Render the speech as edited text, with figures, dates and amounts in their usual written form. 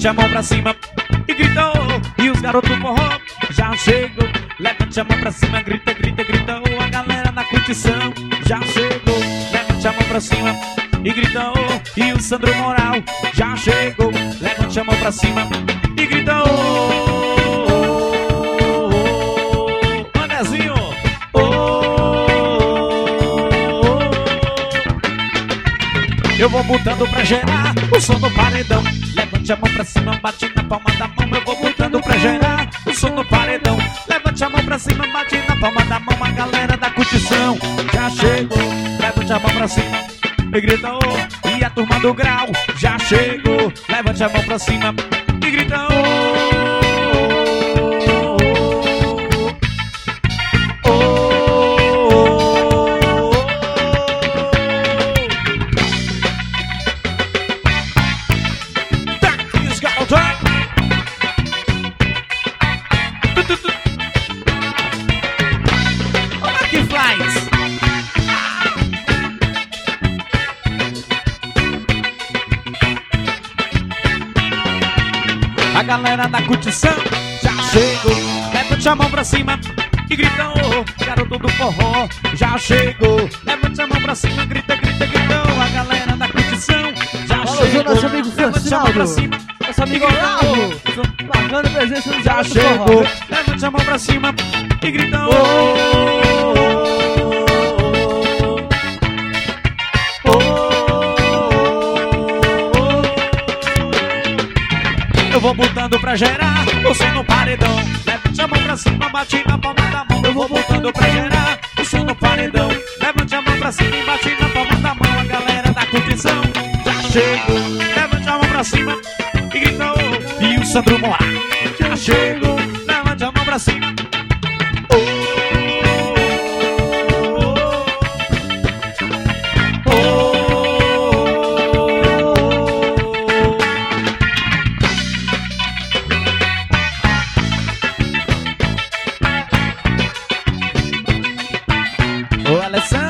levante a mão pra cima e gritou. E os garotos forró já chegou. Levante a mão pra cima, grita, grita, gritou. A galera na curtição já chegou. Levante a mão pra cima e gritou. E o Sandro Moral já chegou. Levante a mão pra cima e gritou. Manezinho, eu vou botando pra gerar o som no paredão. Levante a mão pra cima, bate na palma da mão. Eu vou botando pra gerar o som no paredão. Levante a mão pra cima, bate na palma da mão. A galera da curtição já chegou. Levante a mão pra cima e gritou. E a turma do grau já chegou. Levante a mão pra cima e gritou. A galera da curtição já chegou. Levante a mão pra cima e gritou. Garoto do forró já chegou. Levante a mão pra cima, grita, grita, gritou. A galera da curtição já chegou. Nosso amigo Francinaldo, nosso amigo Olavo, marcando presença no já chegou. Levante a mão pra cima e gritou. Eu vou botando pra gerar o som no paredão. Levante a mão pra cima, bate na palma da mão. Eu vou botando pra gerar o som no paredão. Levante a mão pra cima e bate na palma da mão. A galera da curtição já chegou. Levante a mão pra cima e gritou. E o Sandro Moá já chegou. Levante a mão pra cima. Alessandro